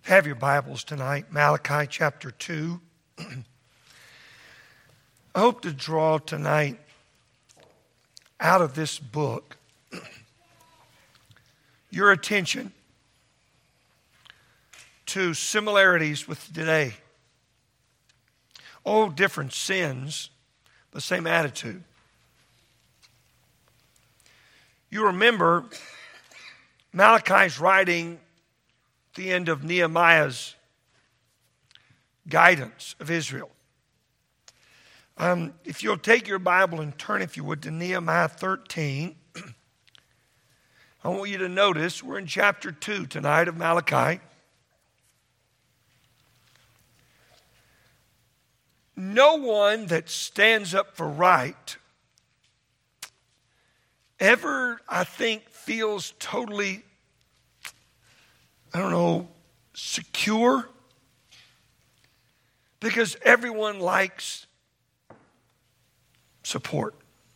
Have your Bibles tonight, Malachi chapter 2. I hope to draw tonight out of this book your attention to similarities with today. All different sins, but same attitude. You remember Malachi's writing the end of Nehemiah's guidance of Israel. If you'll take your Bible and turn, if you would, to Nehemiah 13, I want you to notice we're in chapter 2 tonight of Malachi. No one that stands up for right ever, I think, feels totally secure, because everyone likes support.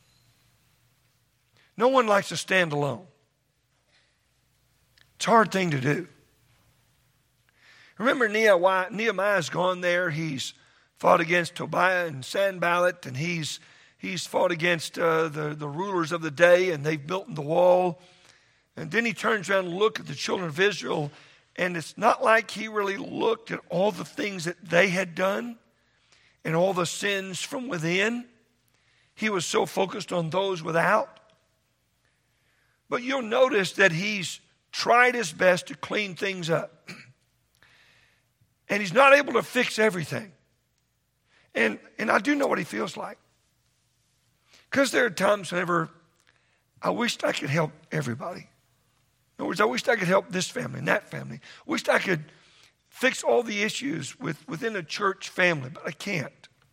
No one likes to stand alone. It's a hard thing to do. Remember, Nehemiah's gone there. He's fought against Tobiah and Sanballat, and he's fought against the rulers of the day, and they've built the wall. And then he turns around and looks at the children of Israel, and it's not like he really looked at all the things that they had done and all the sins from within. He was so focused on those without. But you'll notice that he's tried his best to clean things up. And he's not able to fix everything. And I do know what he feels like. Because there are times whenever I wished I could help everybody. In other words, I wished I could help this family and that family. I wished I could fix all the issues within a church family, but I can't.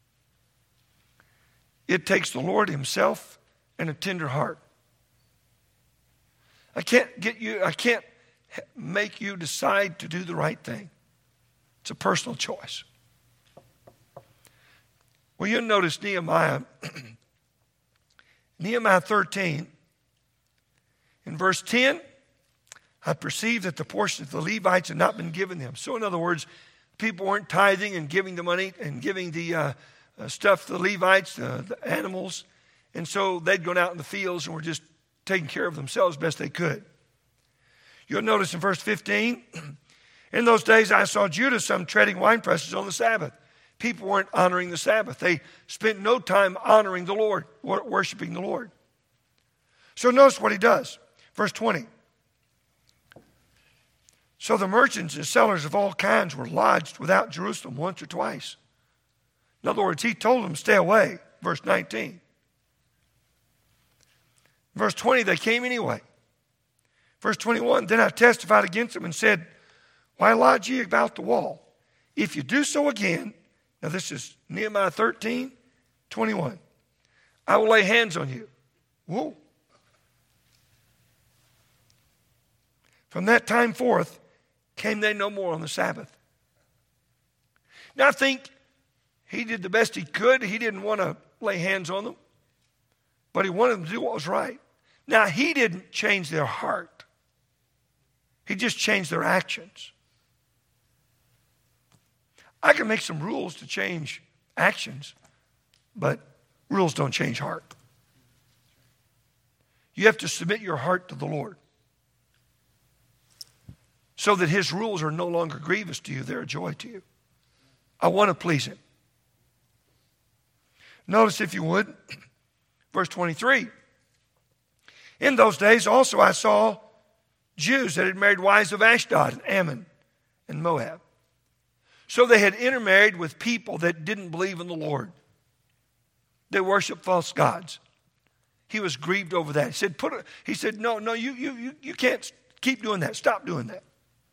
It takes the Lord himself and a tender heart. I can't make you decide to do the right thing. It's a personal choice. Well, you'll notice Nehemiah 13, in verse 10, I perceived that the portion of the Levites had not been given them. So in other words, people weren't tithing and giving the money and giving the stuff to the Levites, the animals. And so they'd gone out in the fields and were just taking care of themselves best they could. You'll notice in verse 15, in those days I saw Judah some treading wine presses on the Sabbath. People weren't honoring the Sabbath. They spent no time honoring the Lord, worshiping the Lord. So notice what he does. Verse 20. So the merchants and sellers of all kinds were lodged without Jerusalem once or twice. In other words, he told them, stay away. Verse 19. Verse 20, they came anyway. Verse 21, then I testified against them and said, why lodge ye about the wall? If you do so again, now this is Nehemiah 13, 21, I will lay hands on you. Whoa. From that time forth, came they no more on the Sabbath. Now I think he did the best he could. He didn't want to lay hands on them, but he wanted them to do what was right. Now he didn't change their heart. He just changed their actions. I can make some rules to change actions, but rules don't change heart. You have to submit your heart to the Lord so that his rules are no longer grievous to you. They're a joy to you. I want to please him. Notice, if you would, verse 23. In those days also I saw Jews that had married wives of Ashdod and Ammon and Moab. So they had intermarried with people that didn't believe in the Lord. They worshiped false gods. He was grieved over that. He said, no, you can't keep doing that. Stop doing that.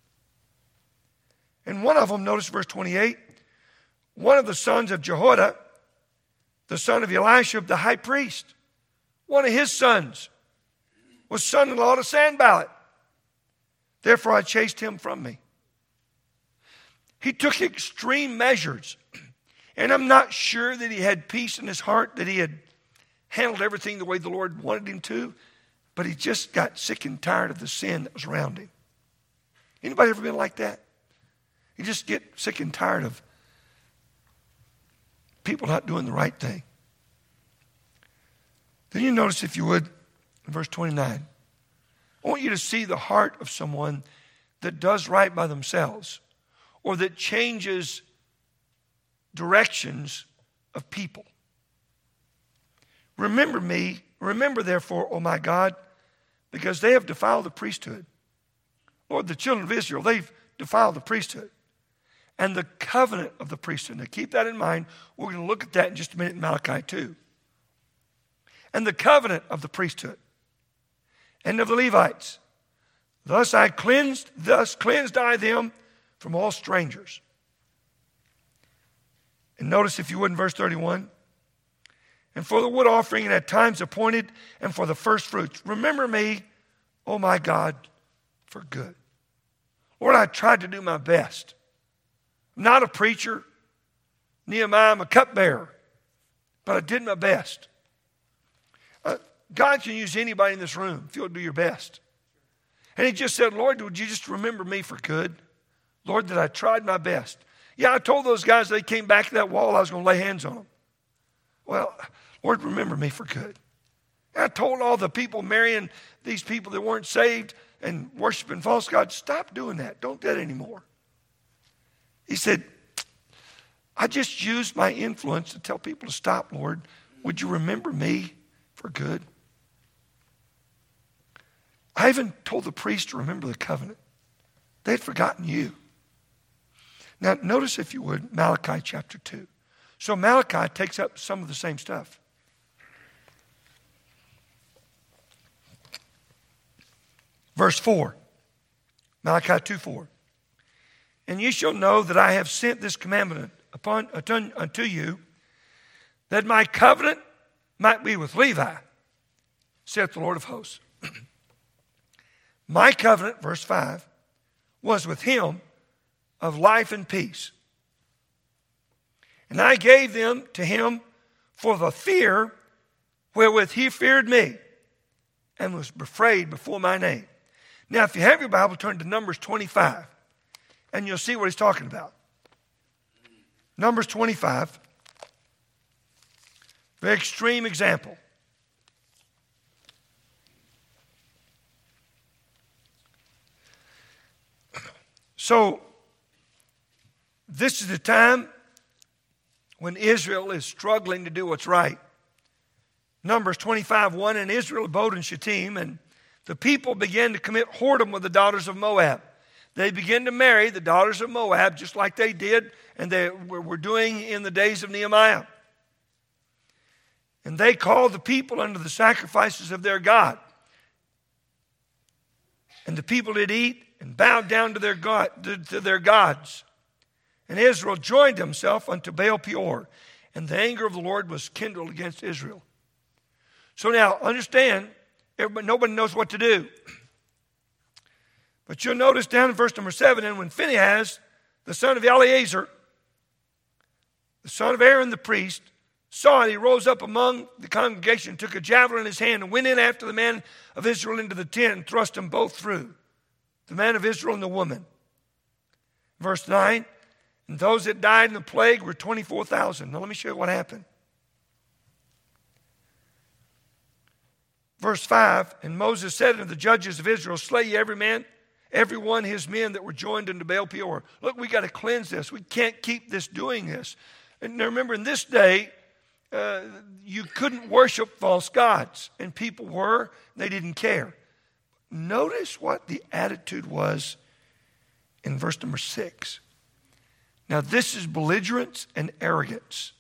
And one of them, notice verse 28, one of the sons of Jehoiada, the son of Elisha, the high priest, one of his sons was son-in-law to Sanballat. Therefore I chased him from me. He took extreme measures. And I'm not sure that he had peace in his heart, that he had handled everything the way the Lord wanted him to. But he just got sick and tired of the sin that was around him. Anybody ever been like that? You just get sick and tired of people not doing the right thing. Then you notice, if you would, in verse 29, I want you to see the heart of someone that does right by themselves or that changes directions of people. Remember therefore, O my God, because they have defiled the priesthood. Lord, the children of Israel, they've defiled the priesthood and the covenant of the priesthood. Now keep that in mind. We're going to look at that in just a minute in Malachi 2. And the covenant of the priesthood and of the Levites. Thus cleansed I them from all strangers. And notice, if you would, in verse 31, and for the wood offering and at times appointed and for the first fruits. Remember me, O my God, for good. Lord, I tried to do my best. I'm not a preacher. Nehemiah, I'm a cupbearer. But I did my best. God can use anybody in this room if you'll do your best. And he just said, Lord, would you just remember me for good? Lord, that I tried my best. Yeah, I told those guys they came back to that wall, I was going to lay hands on them. Well, Lord, remember me for good. And I told all the people marrying these people that weren't saved and worshiping false gods, stop doing that. Don't do that anymore. He said, I just used my influence to tell people to stop, Lord. Would you remember me for good? I even told the priest to remember the covenant. They'd forgotten you. Now, notice, if you would, Malachi chapter 2. So Malachi takes up some of the same stuff. Verse 4, Malachi 2:4. And ye shall know that I have sent this commandment unto you, that my covenant might be with Levi, saith the Lord of hosts. My covenant, verse 5, was with him of life and peace. And I gave them to him for the fear wherewith he feared me and was afraid before my name. Now, if you have your Bible, turn to Numbers 25, and you'll see what he's talking about. Numbers 25, very extreme example. So, this is the time when Israel is struggling to do what's right. Numbers 25:1, and Israel abode in Shittim, and the people began to commit whoredom with the daughters of Moab. They began to marry the daughters of Moab, just like they did and they were doing in the days of Nehemiah. And they called the people unto the sacrifices of their God. And the people did eat and bowed down to their gods. And Israel joined himself unto Baal Peor, and the anger of the Lord was kindled against Israel. So now, understand, nobody knows what to do. But you'll notice down in verse number 7, and when Phinehas, the son of Eleazar, the son of Aaron the priest, saw it, he rose up among the congregation, took a javelin in his hand, and went in after the man of Israel into the tent, and thrust them both through, the man of Israel and the woman. Verse 9, and those that died in the plague were 24,000. Now let me show you what happened. Verse 5, and Moses said unto the judges of Israel, slay ye every one his men that were joined unto Baal Peor. Look, we got to cleanse this. We can't keep doing this. And now remember, in this day, you couldn't worship false gods. And people were, they didn't care. Notice what the attitude was in verse number 6. Now this is belligerence and arrogance.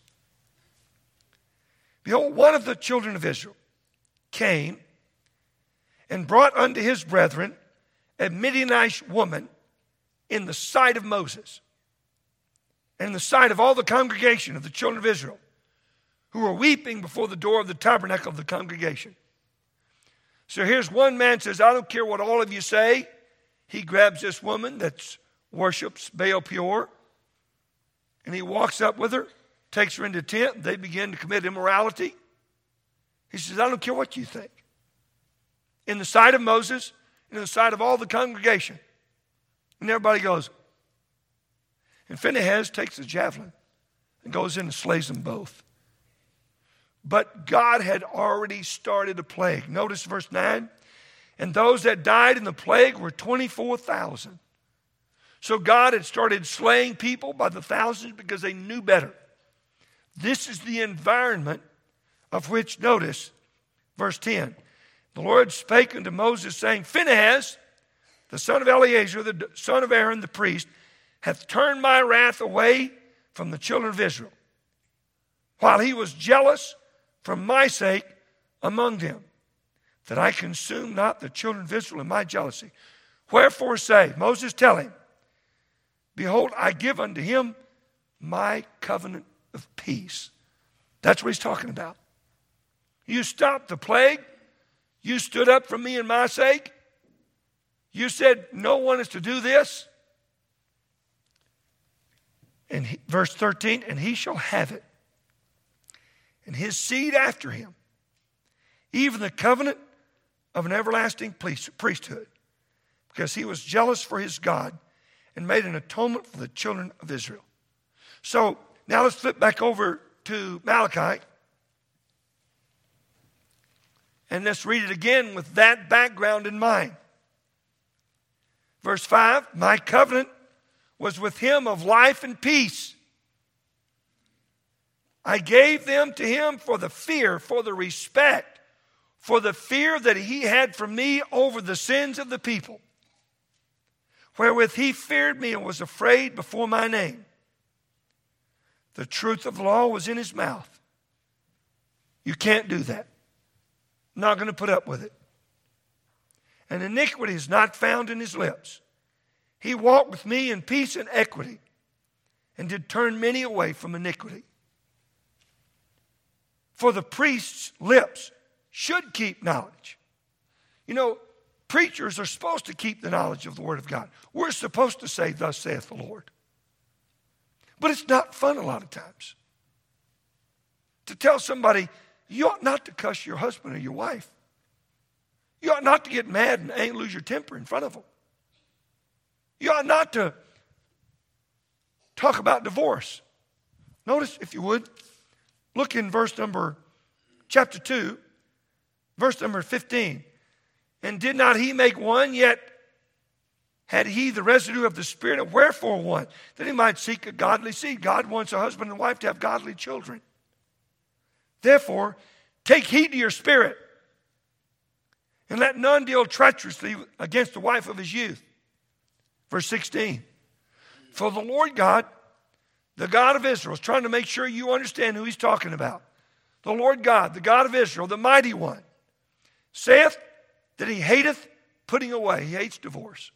Behold, one of the children of Israel came and brought unto his brethren a Midianite woman in the sight of Moses and in the sight of all the congregation of the children of Israel, who were weeping before the door of the tabernacle of the congregation. So here's one man says, I don't care what all of you say. He grabs this woman that worships Baal Peor, and he walks up with her, takes her into the tent. They begin to commit immorality. He says, I don't care what you think. In the sight of Moses, in the sight of all the congregation. And everybody goes, And Phinehas takes a javelin and goes in and slays them both. But God had already started a plague. Notice verse 9. And those that died in the plague were 24,000. So God had started slaying people by the thousands because they knew better. This is the environment of which, notice, verse 10. The Lord spake unto Moses, saying, Phinehas, the son of Eleazar, the son of Aaron the priest, hath turned my wrath away from the children of Israel, while he was jealous for my sake among them, that I consume not the children of Israel in my jealousy. Wherefore say, Moses, tell him, behold, I give unto him my covenant of peace. That's what he's talking about. You stopped the plague. You stood up for me and my sake. You said no one is to do this. And verse 13, and he shall have it, and his seed after him, even the covenant of an everlasting priesthood, because he was jealous for his God and made an atonement for the children of Israel. So now let's flip back over to Malachi. And let's read it again with that background in mind. Verse 5, my covenant was with him of life and peace. I gave them to him for the fear, for the respect, for the fear that he had for me over the sins of the people, wherewith he feared me and was afraid before my name. The truth of the law was in his mouth. You can't do that. Not going to put up with it. And iniquity is not found in his lips. He walked with me in peace and equity, and did turn many away from iniquity. For the priest's lips should keep knowledge. You know, preachers are supposed to keep the knowledge of the Word of God. We're supposed to say, thus saith the Lord. But it's not fun a lot of times to tell somebody, you ought not to cuss your husband or your wife. You ought not to get mad and lose your temper in front of them. You ought not to talk about divorce. Notice, if you would, look in chapter 2, verse number 15. And did not he make one, yet had he the residue of the Spirit? And wherefore one? That he might seek a godly seed. God wants a husband and wife to have godly children. Therefore, take heed to your spirit, and let none deal treacherously against the wife of his youth. Verse 16. For the Lord God, the God of Israel, is trying to make sure you understand who he's talking about. The Lord God, the God of Israel, the mighty one, saith that he hateth putting away. He hates divorce.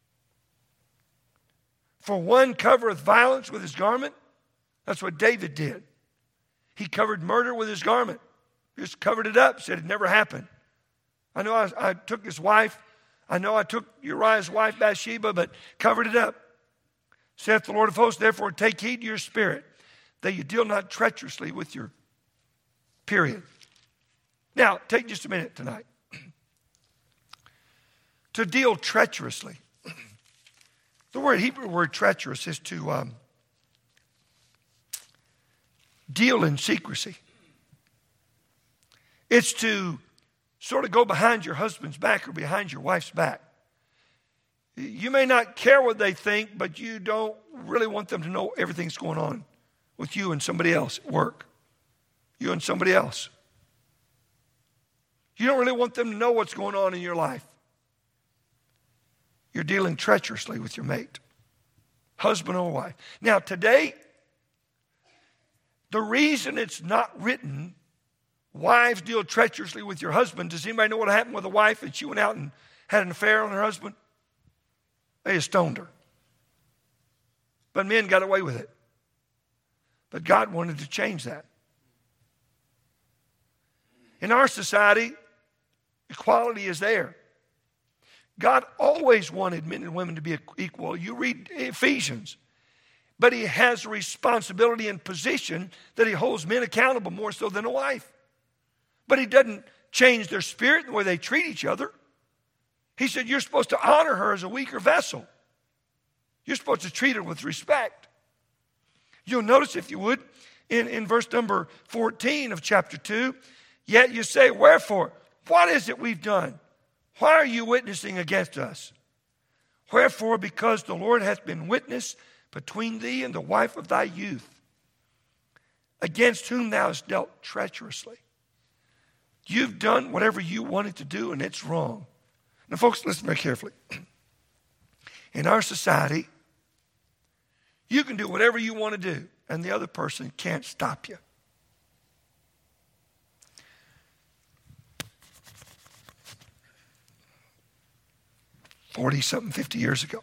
For one covereth violence with his garment. That's what David did. He covered murder with his garment. He just covered it up, said it never happened. I know I took his wife. I know I took Uriah's wife Bathsheba, but covered it up. Saith the Lord of hosts, therefore take heed to your spirit, that you deal not treacherously with your period. Now, take just a minute tonight. To deal treacherously. The Hebrew word treacherous is to deal in secrecy. It's to sort of go behind your husband's back or behind your wife's back. You may not care what they think, but you don't really want them to know everything's going on with you and somebody else at work. You and somebody else. You don't really want them to know what's going on in your life. You're dealing treacherously with your mate, husband or wife. Now, today, the reason it's not written, wives deal treacherously with your husband. Does anybody know what happened with a wife and she went out and had an affair on her husband? They stoned her. But men got away with it. But God wanted to change that. In our society, equality is there. God always wanted men and women to be equal. You read Ephesians. But he has a responsibility and position that he holds men accountable more so than a wife. But he doesn't change their spirit and the way they treat each other. He said you're supposed to honor her as a weaker vessel. You're supposed to treat her with respect. You'll notice, if you would, in verse number 14 of chapter 2, yet you say, wherefore? What is it we've done? Why are you witnessing against us? Wherefore, because the Lord hath been witness between thee and the wife of thy youth, against whom thou hast dealt treacherously. You've done whatever you wanted to do, and it's wrong. Now, folks, listen very carefully. In our society, you can do whatever you want to do, and the other person can't stop you. Something 50 years ago,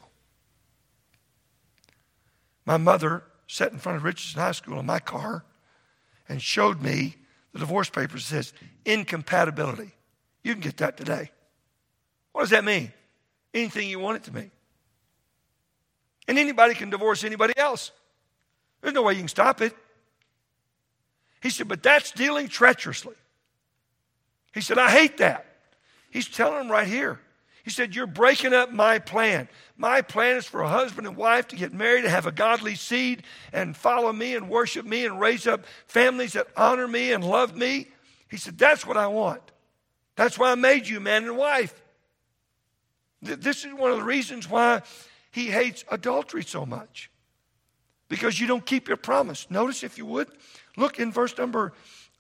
my mother sat in front of Richardson High School in my car and showed me the divorce papers. It says incompatibility. You can get that today. What does that mean? Anything you want it to mean. And anybody can divorce anybody else. There's no way you can stop it. He said, but that's dealing treacherously. He said, I hate that. He's telling them right here. He said, you're breaking up my plan. My plan is for a husband and wife to get married and have a godly seed and follow me and worship me and raise up families that honor me and love me. He said, that's what I want. That's why I made you man and wife. This is one of the reasons why he hates adultery so much. Because you don't keep your promise. Notice, if you would, look in verse number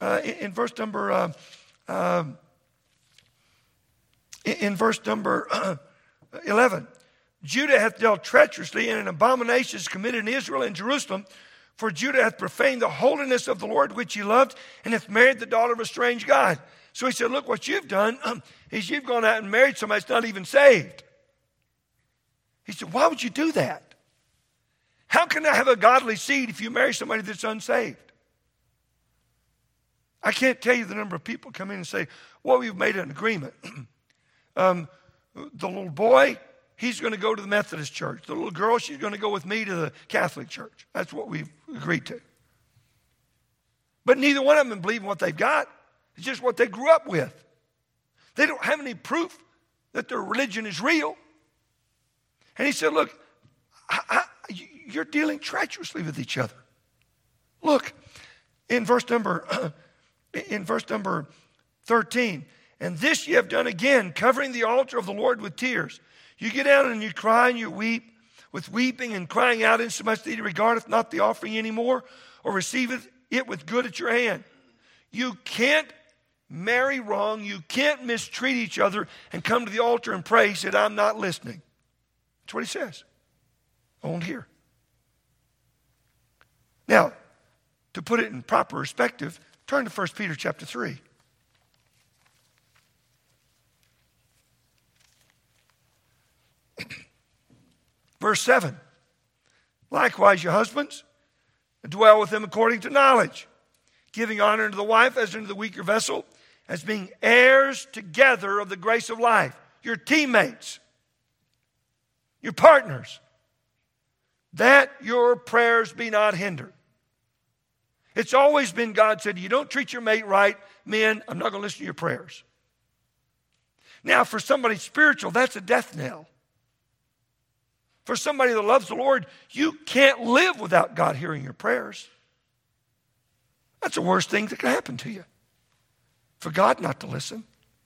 11. Judah hath dealt treacherously, and an abomination is committed in Israel and Jerusalem. For Judah hath profaned the holiness of the Lord which he loved, and hath married the daughter of a strange god. So he said, look, what you've done is you've gone out and married somebody that's not even saved. He said, why would you do that? How can I have a godly seed if you marry somebody that's unsaved? I can't tell you the number of people come in and say, well, we've made an agreement. The little boy, he's going to go to the Methodist church. The little girl, she's going to go with me to the Catholic church. That's what we've agreed to. But neither one of them believe in what they've got. It's just what they grew up with. They don't have any proof that their religion is real. And he said, look, you're dealing treacherously with each other. Look, in verse number 13, and this ye have done again, covering the altar of the Lord with tears. You get down and you cry and you weep, with weeping and crying out, insomuch that he regardeth not the offering anymore, or receiveth it with good at your hand. You can't marry wrong. You can't mistreat each other and come to the altar and pray. He said, I'm not listening. That's what he says. I won't hear. Now, to put it in proper perspective, turn to 1 Peter chapter 3. Verse 7. Likewise, your husbands, dwell with them according to knowledge, giving honor unto the wife as unto the weaker vessel, as being heirs together of the grace of life. Your teammates, your partners, that your prayers be not hindered. It's always been, God said, you don't treat your mate right, men, I'm not going to listen to your prayers. Now, for somebody spiritual, that's a death knell. For somebody that loves the Lord, you can't live without God hearing your prayers. That's the worst thing that can happen to you, for God not to listen.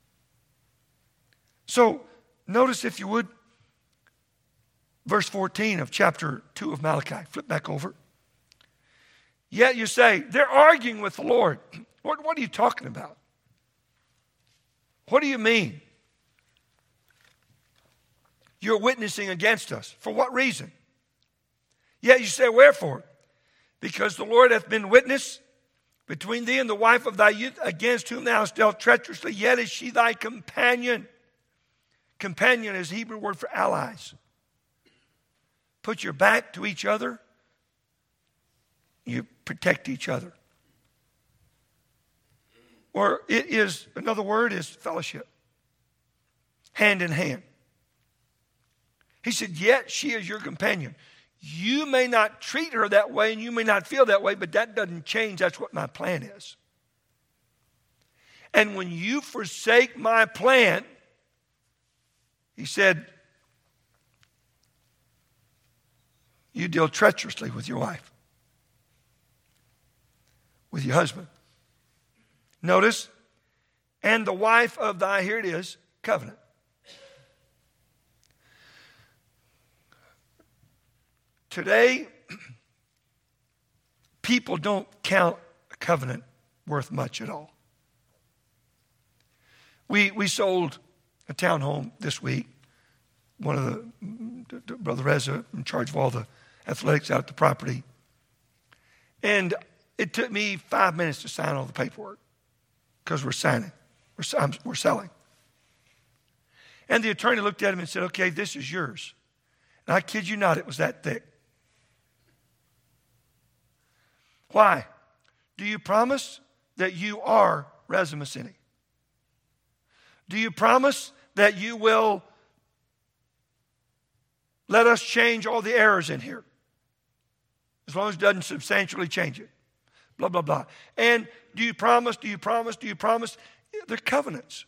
So, notice, if you would, verse 14 of chapter 2 of Malachi. Flip back over. Yet you say, they're arguing with the Lord. What are you talking about? What do you mean? You're witnessing against us. For what reason? Yet you say, wherefore? Because the Lord hath been witness between thee and the wife of thy youth, against whom thou hast dealt treacherously, yet is she thy companion. Companion is the Hebrew word for allies. Put your back to each other, you protect each other. Or it is, another word is fellowship. Hand in hand. He said, yet she is your companion. You may not treat her that way and you may not feel that way, but that doesn't change. That's what my plan is. And when you forsake my plan, he said, you deal treacherously with your wife. with your husband. Notice, and the wife of thy, here it is, covenant. Today, people don't count a covenant worth much at all. We sold a townhome this week. One of the Brother Reza in charge of all the athletics out at the property. And it took me 5 minutes to sign all the paperwork because we're signing. We're selling. And the attorney looked at him and said, okay, this is yours. And I kid you not, it was that thick. Why? Do you promise that you are Reza Massini? Do you promise that you will let us change all the errors in here? As long as it doesn't substantially change it. Blah, blah, blah. And do you promise? They're covenants.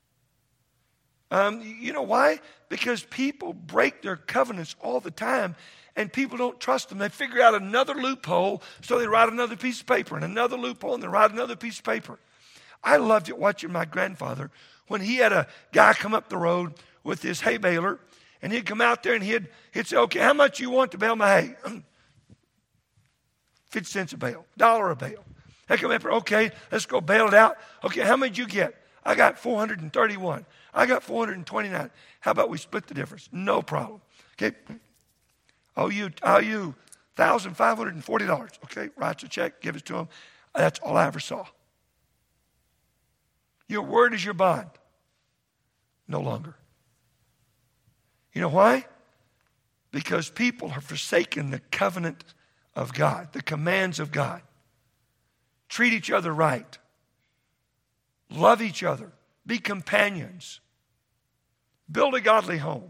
You know why? Because people break their covenants all the time, and people don't trust them. They figure out another loophole, so they write another piece of paper, and another loophole, and they write another piece of paper. I loved it watching my grandfather when he had a guy come up the road with his hay baler, and he'd come out there and he'd say, okay, how much you want to bale my hay? 50 cents a bale, $1 a bale. They come up there, okay, let's go bale it out. Okay, how many did you get? I got 431. I got 429. How about we split the difference? No problem. Okay. Owe you $1,540. Okay, writes a check, give it to him. That's all I ever saw. Your word is your bond. No longer. You know why? Because people have forsaken the covenant of God, the commands of God. Treat each other right. Love each other. Be companions. Build a godly home.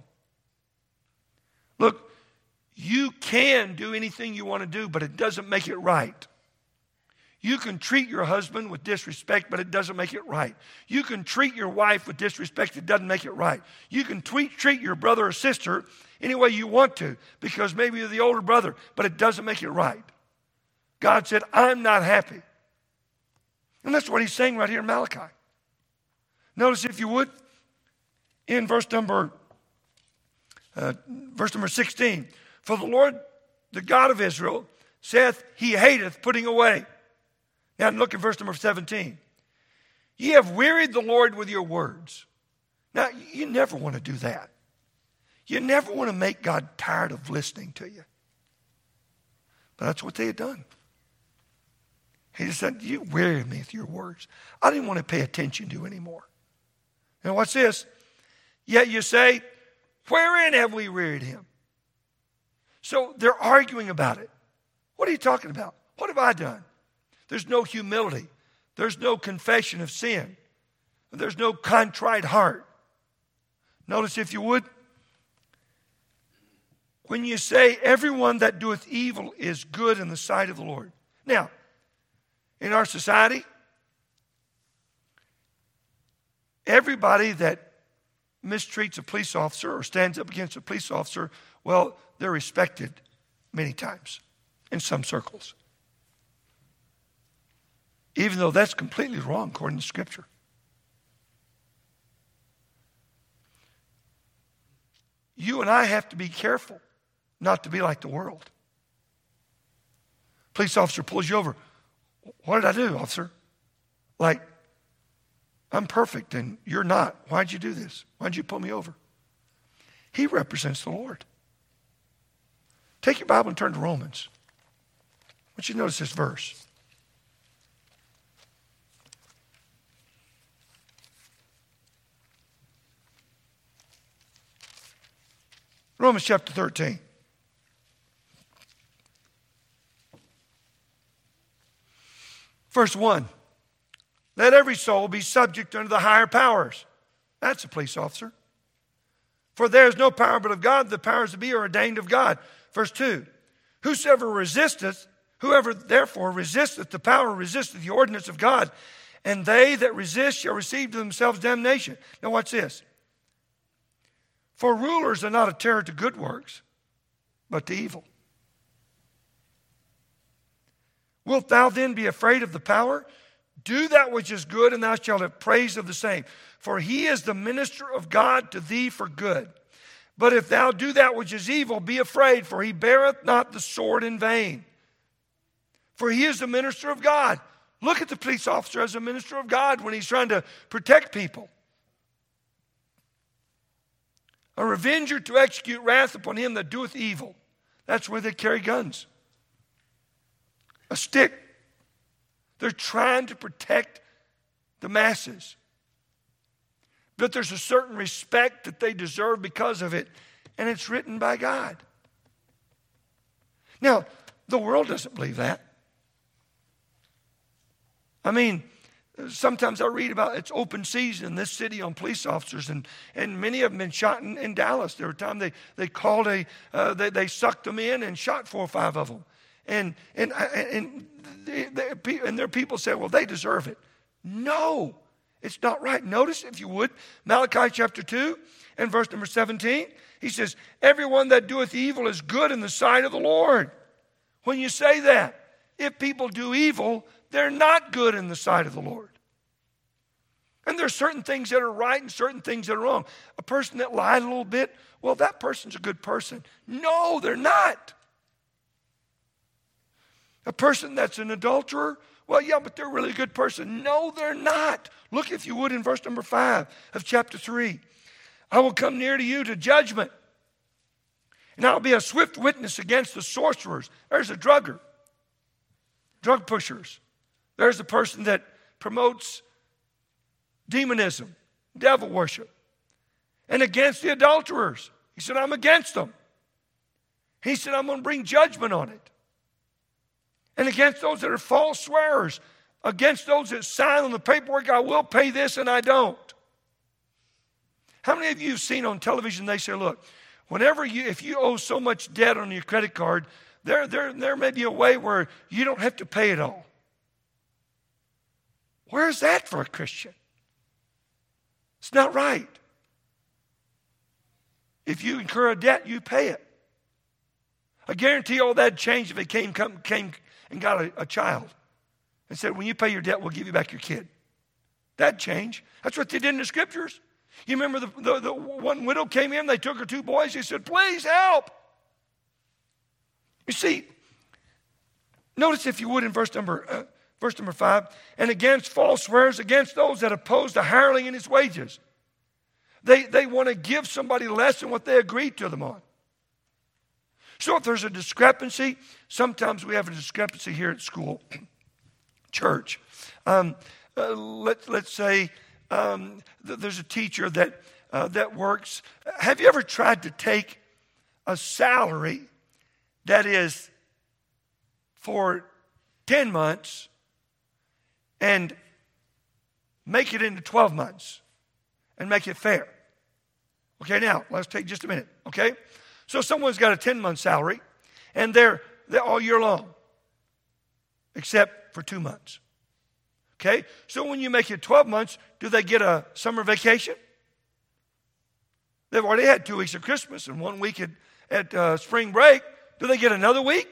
Look, you can do anything you want to do, but it doesn't make it right. You can treat your husband with disrespect, but it doesn't make it right. You can treat your wife with disrespect, it doesn't make it right. You can treat your brother or sister any way you want to, because maybe you're the older brother, but it doesn't make it right. God said, I'm not happy. And that's what he's saying right here in Malachi. Notice, if you would, in verse number 16. For the Lord, the God of Israel, saith, he hateth putting away. Now look at verse number 17. Ye have wearied the Lord with your words. Now, you never want to do that. You never want to make God tired of listening to you. But that's what they had done. He just said, you wearied me with your words. I didn't want to pay attention to you anymore. Now watch this. Yet you say, wherein have we wearied him? So they're arguing about it. What are you talking about? What have I done? There's no humility. There's no confession of sin. There's no contrite heart. Notice, if you would, when you say, everyone that doeth evil is good in the sight of the Lord. Now, in our society, everybody that mistreats a police officer or stands up against a police officer, well, they're respected many times in some circles. Even though that's completely wrong according to Scripture. You and I have to be careful not to be like the world. Police officer pulls you over. What did I do, officer? Like, I'm perfect and you're not. Why'd you do this? Why'd you pull me over? He represents the Lord. Take your Bible and turn to Romans. I want you to notice this verse. Romans chapter 13. Verse 1. Let every soul be subject unto the higher powers. That's a police officer. For there is no power but of God. The powers that be are ordained of God. Verse 2. Whoever therefore resisteth the power resisteth the ordinance of God. And they that resist shall receive to themselves damnation. Now watch this. For rulers are not a terror to good works, but to evil. Wilt thou then be afraid of the power? Do that which is good, and thou shalt have praise of the same. For he is the minister of God to thee for good. But if thou do that which is evil, be afraid, for he beareth not the sword in vain. For he is the minister of God. Look at the police officer as a minister of God when he's trying to protect people. A revenger to execute wrath upon him that doeth evil. That's where they carry guns. A stick. They're trying to protect the masses. But there's a certain respect that they deserve because of it, and it's written by God. Now, the world doesn't believe that. I mean, sometimes I read about it's open season in this city on police officers, and many have been shot in Dallas. There were times they called they sucked them in and shot 4 or 5 of them. And their people say, well, they deserve it. No, it's not right. Notice, if you would, Malachi chapter 2 and verse number 17. He says, everyone that doeth evil is good in the sight of the Lord. When you say that, if people do evil, they're not good in the sight of the Lord. And there's certain things that are right and certain things that are wrong. A person that lied a little bit, well, that person's a good person. No, they're not. A person that's an adulterer, well, yeah, but they're a really good person. No, they're not. Look, if you would, in verse number 5 of chapter 3. I will come near to you to judgment, and I'll be a swift witness against the sorcerers. There's a drug pushers. There's a person that promotes demonism, devil worship. And against the adulterers. He said, I'm against them. He said, I'm going to bring judgment on it. And against those that are false swearers, against those that sign on the paperwork, I will pay this and I don't. How many of you have seen on television, they say, look, if you owe so much debt on your credit card, there may be a way where you don't have to pay it all. Where's that for a Christian? It's not right. If you incur a debt, you pay it. I guarantee all that changed if it came and got a child and said, when you pay your debt, we'll give you back your kid. That'd change. That's what they did in the scriptures. You remember the one widow came in, they took her 2 boys, she said, please help. You see, notice if you would in verse number 5, and against false swearers, against those that oppose the hireling in his wages. They want to give somebody less than what they agreed to them on. So if there's a discrepancy, sometimes we have a discrepancy here at school, church. Let's say there's a teacher that works. Have you ever tried to take a salary that is for 10 months and make it into 12 months and make it fair? Okay, now, let's take just a minute, okay? So someone's got a 10-month salary, and they're all year long, except for 2 months. Okay? So when you make it 12 months, do they get a summer vacation? They've already had 2 weeks of Christmas and 1 week at spring break. Do they get another week?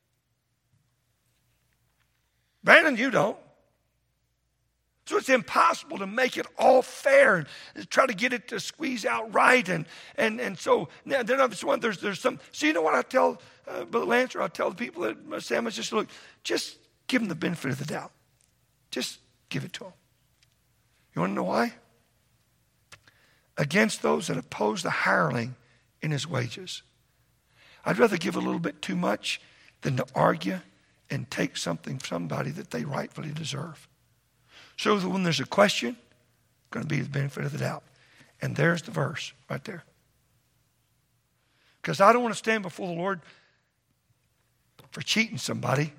Brandon, you don't. So it's impossible to make it all fair and try to get it to squeeze out right. And so then there's some. So you know what I tell Brother Lancer? I tell the people at Sam, just look, just give them the benefit of the doubt. Just give it to them. You want to know why? Against those that oppose the hireling in his wages. I'd rather give a little bit too much than to argue and take something from somebody that they rightfully deserve. So that when there's a question, going to be the benefit of the doubt. And there's the verse right there. Because I don't want to stand before the Lord for cheating somebody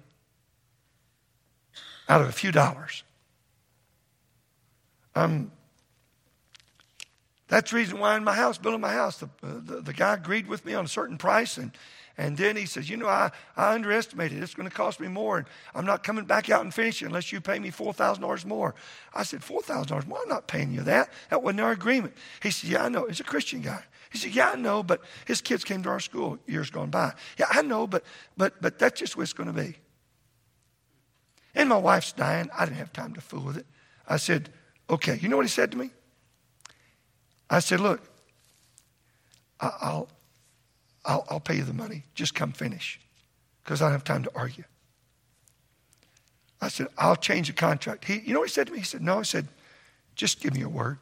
out of a few dollars. That's the reason why in my house, building my house, the guy agreed with me on a certain price, and then he says, I underestimated. It's going to cost me more, and I'm not coming back out and finish it unless you pay me $4,000 more. I said, $4,000 more? I'm not paying you that. That wasn't our agreement. He said, yeah, I know. He's a Christian guy. He said, yeah, I know, but his kids came to our school years gone by. Yeah, I know, but that's just what it's going to be. And my wife's dying. I didn't have time to fool with it. I said, okay. You know what he said to me? I said, look, I'll pay you the money. Just come finish. Because I don't have time to argue. I said, I'll change the contract. You know what he said to me? He said, no. I said, just give me your word.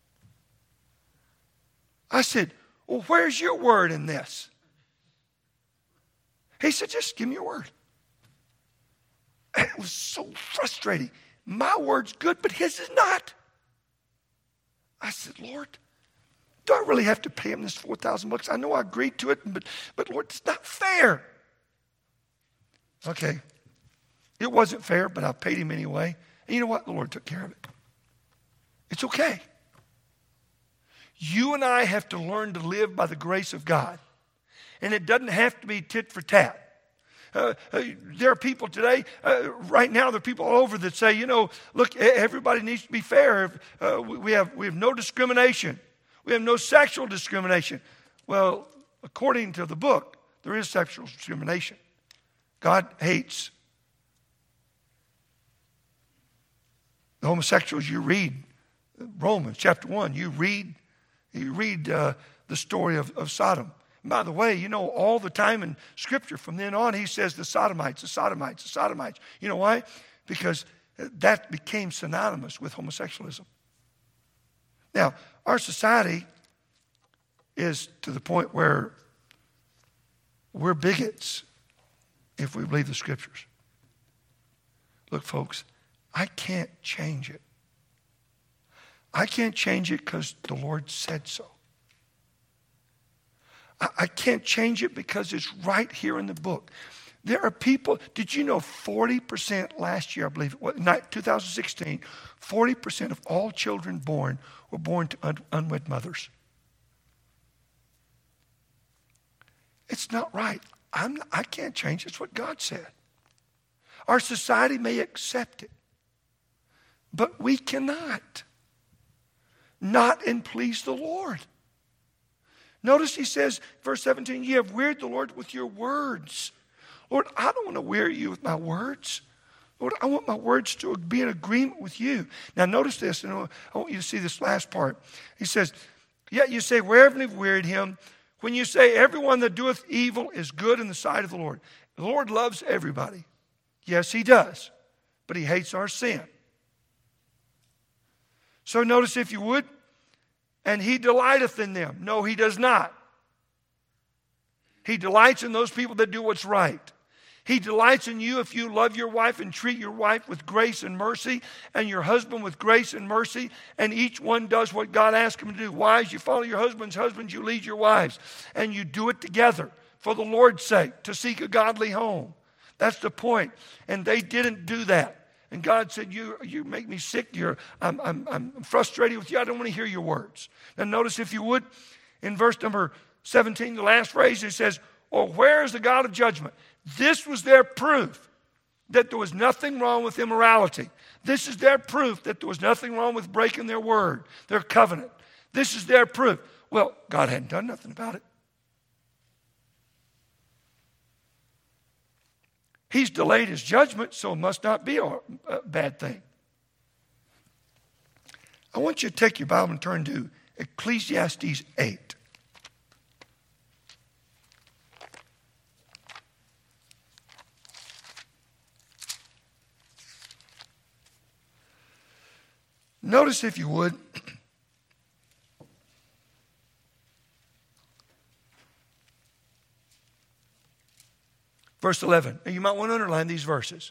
I said, well, where's your word in this? He said, just give me your word. And it was so frustrating. My word's good, but his is not. I said, Lord, do I really have to pay him this $4,000? I know I agreed to it, but Lord, it's not fair. Okay. It wasn't fair, but I paid him anyway. And you know what? The Lord took care of it. It's okay. You and I have to learn to live by the grace of God. And it doesn't have to be tit for tat. There are people today, right now, there are people all over that say, look, everybody needs to be fair. We have no discrimination. We have no sexual discrimination. Well, according to the book, there is sexual discrimination. God hates the homosexuals. You read Romans chapter 1. You read the story of Sodom. And by the way, all the time in Scripture from then on, he says the Sodomites, the Sodomites, the Sodomites. You know why? Because that became synonymous with homosexualism. Now, our society is to the point where we're bigots if we believe the Scriptures. Look, folks, I can't change it. I can't change it because the Lord said so. I can't change it because it's right here in the book. There are people, did you know 40% last year, I believe, 2016, 40% of all children born were born to unwed mothers. It's not right. I can't change it. It's what God said. Our society may accept it, but we cannot. Not and please the Lord. Notice he says, verse 17, you have wearied the Lord with your words. Lord, I don't want to weary you with my words. Lord, I want my words to be in agreement with you. Now notice this, and I want you to see this last part. He says, yet you say, wherever you've wearied him, when you say everyone that doeth evil is good in the sight of the Lord. The Lord loves everybody. Yes, he does. But he hates our sin. So notice if you would, and he delighteth in them. No, he does not. He delights in those people that do what's right. He delights in you if you love your wife and treat your wife with grace and mercy, and your husband with grace and mercy, and each one does what God asked him to do. Wives, you follow your husbands. Husbands, you lead your wives. And you do it together for the Lord's sake, to seek a godly home. That's the point. And they didn't do that. And God said, you make me sick. I'm frustrated with you. I don't want to hear your words. Now notice, if you would, in verse number 17, the last phrase, it says, or where is the God of judgment? This was their proof that there was nothing wrong with immorality. This is their proof that there was nothing wrong with breaking their word, their covenant. This is their proof. Well, God hadn't done nothing about it. He's delayed his judgment, so it must not be a bad thing. I want you to take your Bible and turn to Ecclesiastes 8. Notice, if you would, verse 11. Now, you might want to underline these verses.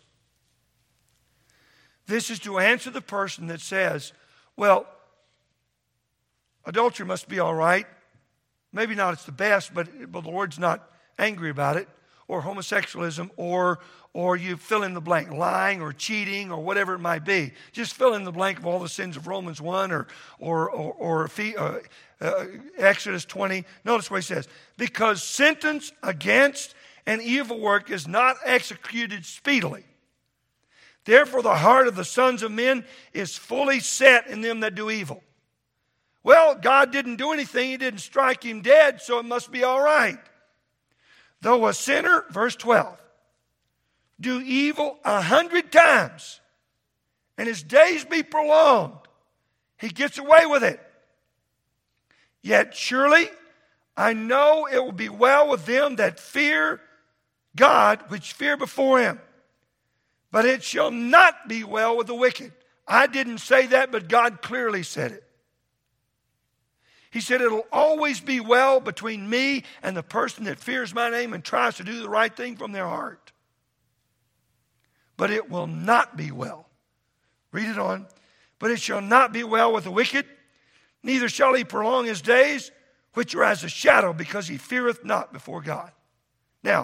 This is to answer the person that says, well, adultery must be all right. Maybe not it's the best, but the Lord's not angry about it. Or homosexualism, or you fill in the blank, lying or cheating or whatever it might be. Just fill in the blank of all the sins of Romans 1 or Exodus 20. Notice what he says. Because sentence against an evil work is not executed speedily. Therefore the heart of the sons of men is fully set in them that do evil. Well, God didn't do anything. He didn't strike him dead, so it must be all right. Though a sinner, verse 12, do evil 100 times, and his days be prolonged, he gets away with it. Yet surely I know it will be well with them that fear God, which fear before him. But it shall not be well with the wicked. I didn't say that, but God clearly said it. He said it'll always be well between me and the person that fears my name and tries to do the right thing from their heart. But it will not be well. Read it on. But it shall not be well with the wicked, neither shall he prolong his days, which are as a shadow, because he feareth not before God. Now,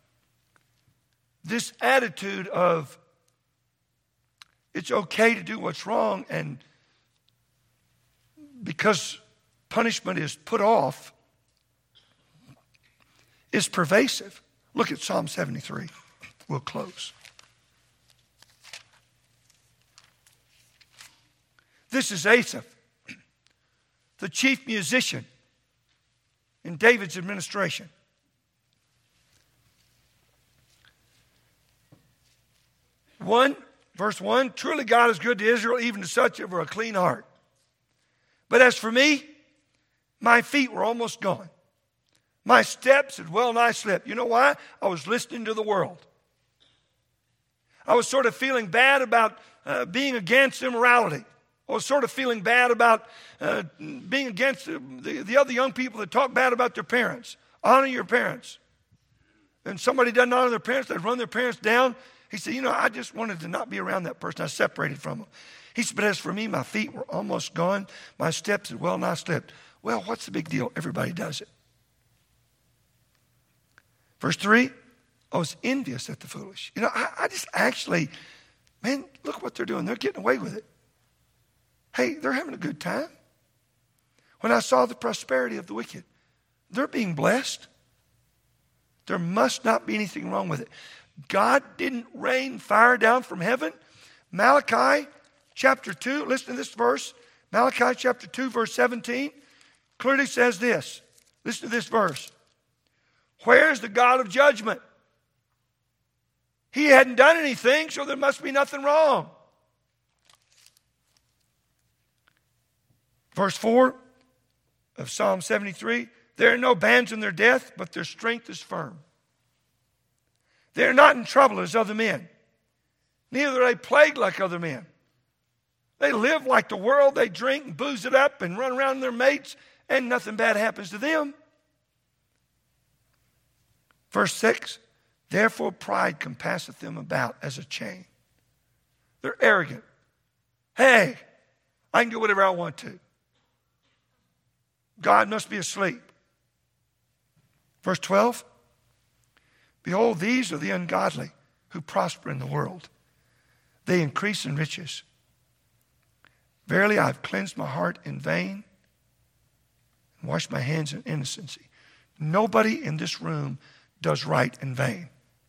this attitude of it's okay to do what's wrong, and because punishment is put off, is pervasive. Look at Psalm 73. We'll close. This is Asaph, the chief musician in David's administration. Verse 1, truly God is good to Israel, even to such of a clean heart. But as for me, my feet were almost gone. My steps had well nigh slipped. You know why? I was listening to the world. I was sort of feeling bad about being against immorality. I was sort of feeling bad about being against the other young people that talk bad about their parents. Honor your parents. And somebody doesn't honor their parents, they run their parents down. He said, I just wanted to not be around that person. I separated from him. He said, but as for me, my feet were almost gone. My steps had well nigh slipped. Well, what's the big deal? Everybody does it. Verse 3, I was envious at the foolish. I just actually, man, look what they're doing. They're getting away with it. Hey, they're having a good time. When I saw the prosperity of the wicked, they're being blessed. There must not be anything wrong with it. God didn't rain fire down from heaven. Malachi chapter 2, listen to this verse. Malachi chapter 2, verse 17, clearly says this. Listen to this verse. Where's the God of judgment? He hadn't done anything, so there must be nothing wrong. Verse 4 of Psalm 73, there are no bands in their death, but their strength is firm. They are not in trouble as other men. Neither are they plagued like other men. They live like the world. They drink and booze it up and run around their mates, and nothing bad happens to them. Verse 6, therefore pride compasseth them about as a chain. They're arrogant. Hey, I can do whatever I want to. God must be asleep. Verse 12, behold, these are the ungodly who prosper in the world. They increase in riches. Verily, I have cleansed my heart in vain and washed my hands in innocency. Nobody in this room does right in vain.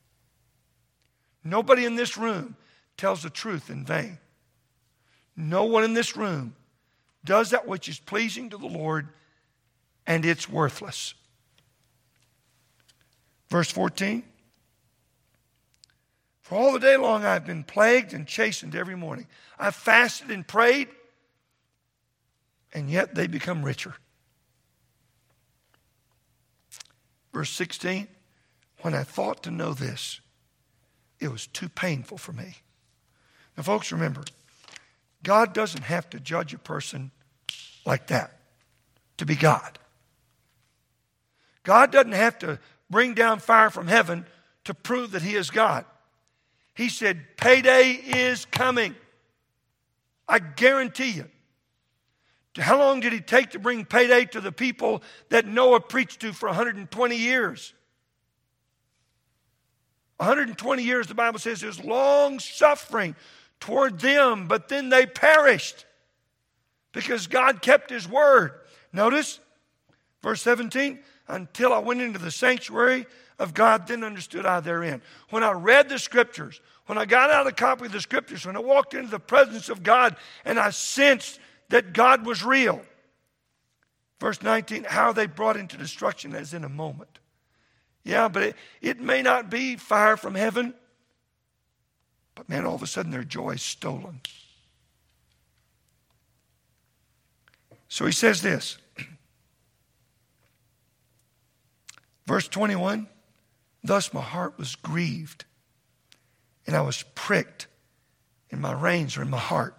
Nobody in this room tells the truth in vain. No one in this room does that which is pleasing to the Lord, and it's worthless. Verse 14, for all the day long I have been plagued and chastened every morning. I've fasted and prayed, and yet they become richer. Verse 16, when I thought to know this, it was too painful for me. Now, folks, remember, God doesn't have to judge a person like that to be God. God doesn't have to bring down fire from heaven to prove that he is God. He said, payday is coming. I guarantee you. How long did it take to bring payday to the people that Noah preached to for 120 years? 120 years, the Bible says, there's long suffering toward them, but then they perished because God kept his word. Notice, verse 17, until I went into the sanctuary of God, then understood I therein. When I read the scriptures, when I got out a copy of the scriptures, when I walked into the presence of God and I sensed that God was real. Verse 19, how are they brought into destruction as in a moment? Yeah, but it may not be fire from heaven, But man, all of a sudden their joy is stolen. So he says this. Verse 21, thus my heart was grieved, and I was pricked in my reins or in my heart.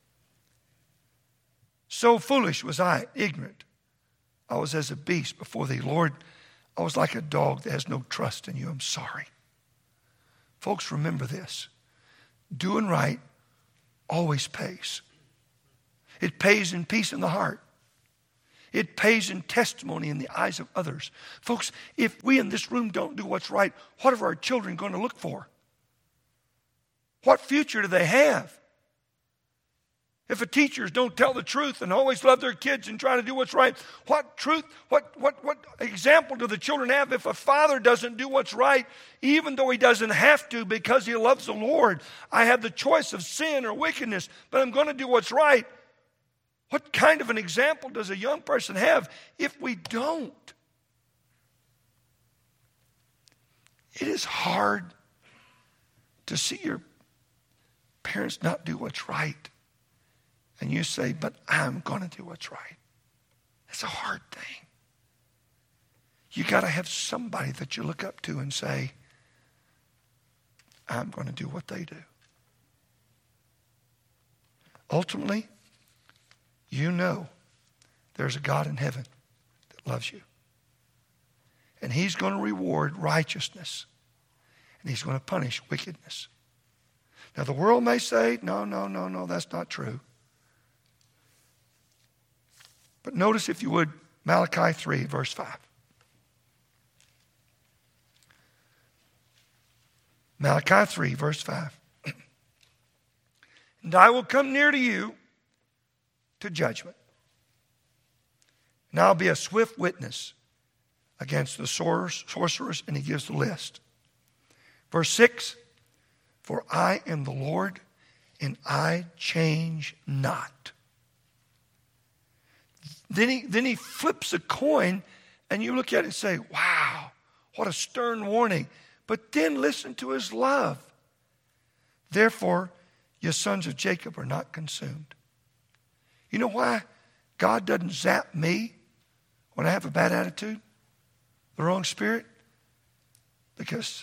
So foolish was I, ignorant. I was as a beast before thee. Lord, I was like a dog that has no trust in you. I'm sorry. Folks, remember this. Doing right always pays. It pays in peace in the heart. It pays in testimony in the eyes of others. Folks, if we in this room don't do what's right, what are our children going to look for? What future do they have? If the teachers don't tell the truth and always love their kids and try to do what's right, what example do the children have if a father doesn't do what's right, even though he doesn't have to because he loves the Lord? I have the choice of sin or wickedness, but I'm going to do what's right. What kind of an example does a young person have if we don't? It is hard to see your parents not do what's right. And you say, but I'm going to do what's right. It's a hard thing. You got to have somebody that you look up to and say, I'm going to do what they do. Ultimately, you know there's a God in heaven that loves you. And he's going to reward righteousness. And he's going to punish wickedness. Now the world may say, no, that's not true. But notice, if you would, Malachi 3, verse 5. Malachi 3, verse 5. And I will come near to you to judgment. And I'll be a swift witness against the sorcerers, and he gives the list. Verse 6, for I am the Lord, and I change not. Then he flips a coin, and you look at it and say, wow, what a stern warning. But then listen to his love. Therefore, your sons of Jacob are not consumed. You know why God doesn't zap me when I have a bad attitude, the wrong spirit? Because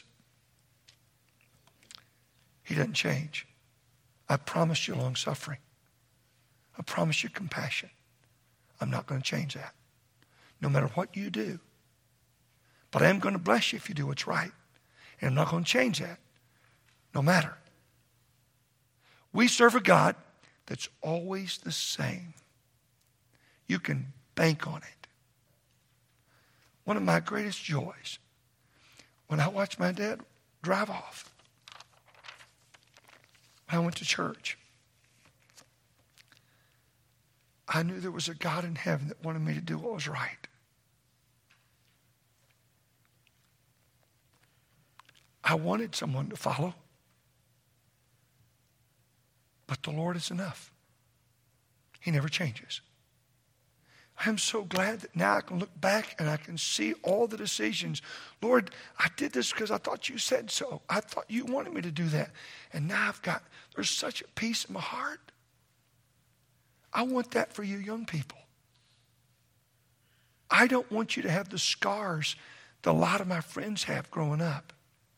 he doesn't change. I promise you long suffering. I promise you compassion. I'm not going to change that, no matter what you do. But I am going to bless you if you do what's right. And I'm not going to change that, no matter. We serve a God that's always the same. You can bank on it. One of my greatest joys, when I watched my dad drive off, when I went to church, I knew there was a God in heaven that wanted me to do what was right. I wanted someone to follow. But the Lord is enough. He never changes. I am so glad that now I can look back and I can see all the decisions. Lord, I did this because I thought you said so. I thought you wanted me to do that. And now there's such a peace in my heart. I want that for you young people. I don't want you to have the scars that a lot of my friends have growing up.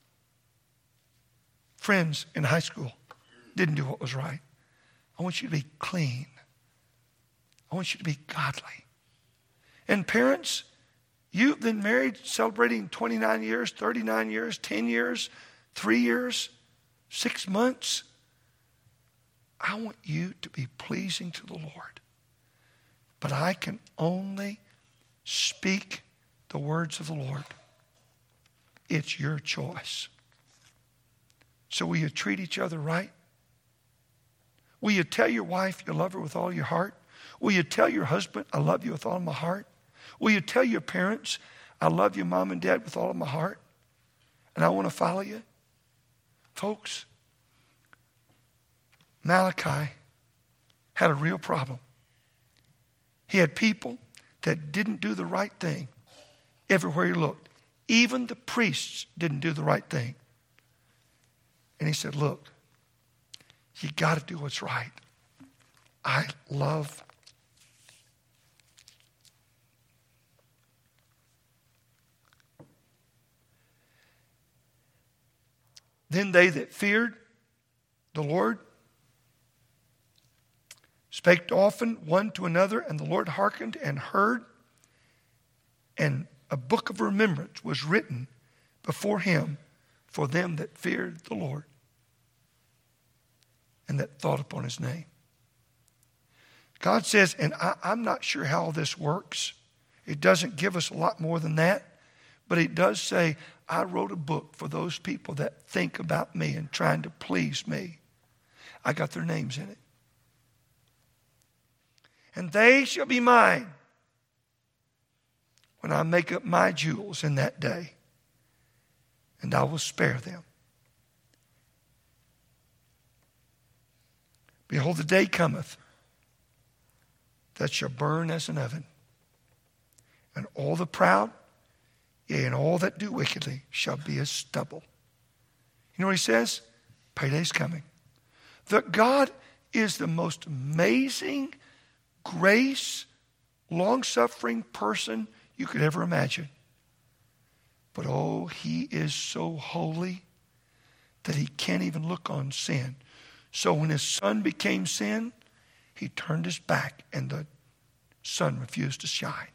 Friends in high school didn't do what was right. I want you to be clean. I want you to be godly. And parents, you've been married celebrating 29 years, 39 years, 10 years, 3 years, 6 months. I want you to be pleasing to the Lord. But I can only speak the words of the Lord. It's your choice. So will you treat each other right? Will you tell your wife you love her with all your heart? Will you tell your husband, I love you with all my heart? Will you tell your parents, I love you, mom and dad, with all of my heart? And I want to follow you? Folks, Malachi had a real problem. He had people that didn't do the right thing everywhere he looked. Even the priests didn't do the right thing. And he said, look, You got to do what's right. I love Then they that feared the Lord spake often one to another, and the Lord hearkened and heard, and a book of remembrance was written before him for them that feared the Lord and that thought upon his name. God says, and I'm not sure how all this works. It doesn't give us a lot more than that. But it does say, I wrote a book for those people that think about me and trying to please me. I got their names in it. And they shall be mine when I make up my jewels in that day. And I will spare them. Behold, the day cometh that shall burn as an oven. And all the proud, yea, and all that do wickedly shall be as stubble. You know what he says? Payday's coming. That God is the most amazing, grace, long-suffering person you could ever imagine. But oh, he is so holy that he can't even look on sin. So when his son became sin, he turned his back and the sun refused to shine.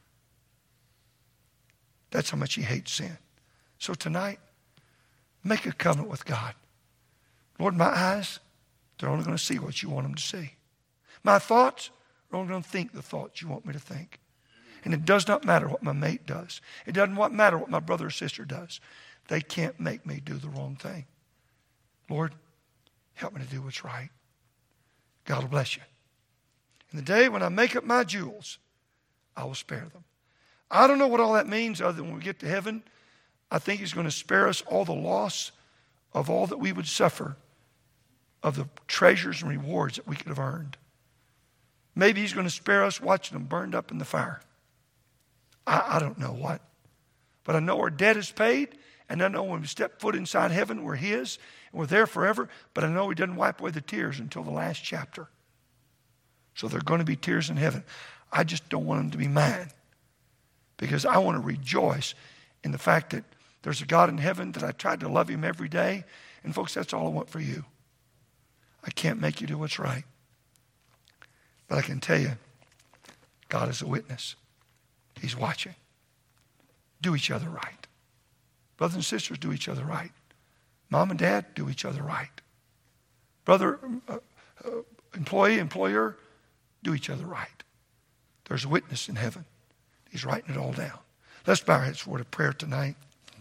That's how much he hates sin. So tonight, make a covenant with God. Lord, my eyes, they're only going to see what you want them to see. My thoughts are only going to think the thoughts you want me to think. And it does not matter what my mate does. It doesn't matter what my brother or sister does. They can't make me do the wrong thing. Lord, help me to do what's right. God will bless you. In the day when I make up my jewels, I will spare them. I don't know what all that means other than when we get to heaven, I think he's going to spare us all the loss of all that we would suffer, of the treasures and rewards that we could have earned. Maybe he's going to spare us watching them burned up in the fire. I don't know what. But I know our debt is paid, and I know when we step foot inside heaven, we're his, and we're there forever. But I know he doesn't wipe away the tears until the last chapter. So there are going to be tears in heaven. I just don't want them to be mine. Because I want to rejoice in the fact that there's a God in heaven that I tried to love him every day. And folks, that's all I want for you. I can't make you do what's right. But I can tell you, God is a witness. He's watching. Do each other right. Brothers and sisters, do each other right. Mom and dad, do each other right. Brother, employee, employer, do each other right. There's a witness in heaven. He's writing it all down. Let's bow our heads for a word of prayer tonight.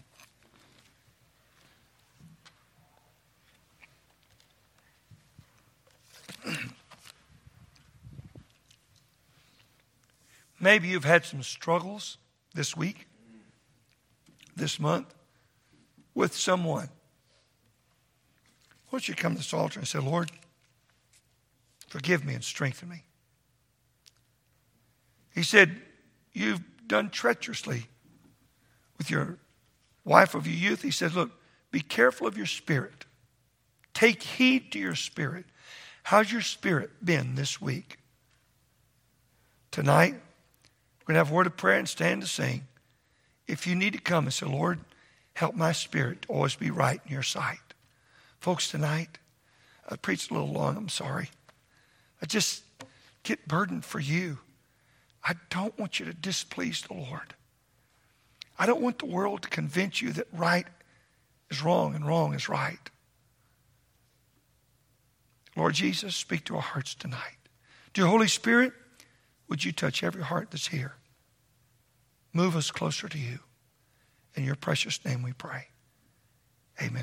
Maybe you've had some struggles this week, this month, with someone. Why don't you come to this altar and say, Lord, forgive me and strengthen me. He said, you've done treacherously with your wife of your youth. He said, look, be careful of your spirit. Take heed to your spirit. How's your spirit been this week? Tonight, we're going to have a word of prayer and stand to sing. If you need to come and say, Lord, help my spirit to always be right in your sight. Folks, tonight, I preached a little long, I'm sorry. I just get burdened for you. I don't want you to displease the Lord. I don't want the world to convince you that right is wrong and wrong is right. Lord Jesus, speak to our hearts tonight. Dear Holy Spirit, would you touch every heart that's here? Move us closer to you. In your precious name we pray. Amen.